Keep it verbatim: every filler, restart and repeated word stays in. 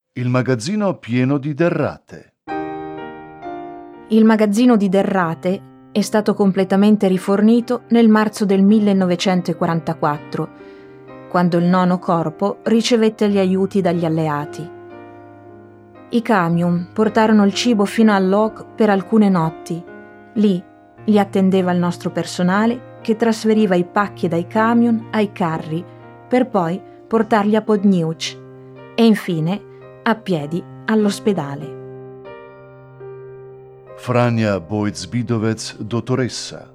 Il magazzino pieno di derrate. Il magazzino di derrate è stato completamente rifornito nel marzo del millenovecentoquarantaquattro, quando il nono corpo ricevette gli aiuti dagli alleati. I camion portarono il cibo fino all'Oak per alcune notti. Lì li attendeva il nostro personale che trasferiva i pacchi dai camion ai carri per poi portarli a Podniuch e infine a piedi all'ospedale. Frania Boitzbidovec, dottoressa.